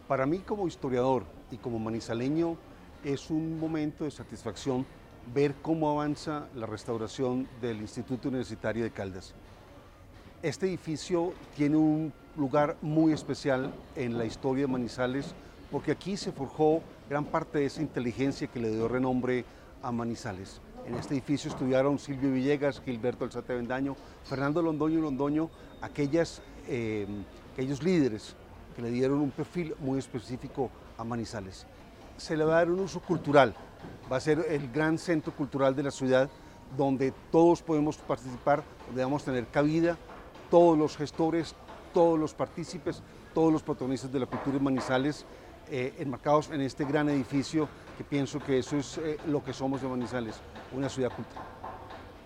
Para mí como historiador y como manizaleño es un momento de satisfacción ver cómo avanza la restauración del Instituto Universitario de Caldas. Este edificio tiene un lugar muy especial en la historia de Manizales porque aquí se forjó gran parte de esa inteligencia que le dio renombre a Manizales. En este edificio estudiaron Silvio Villegas, Gilberto Alzate Avendaño, Fernando Londoño y Londoño, aquellos líderes que le dieron un perfil muy específico a Manizales. Se le va a dar un uso cultural, va a ser el gran centro cultural de la ciudad donde todos podemos participar, donde vamos a tener cabida, todos los gestores, todos los partícipes, todos los protagonistas de la cultura de Manizales enmarcados en este gran edificio que pienso que eso es lo que somos de Manizales, una ciudad cultural.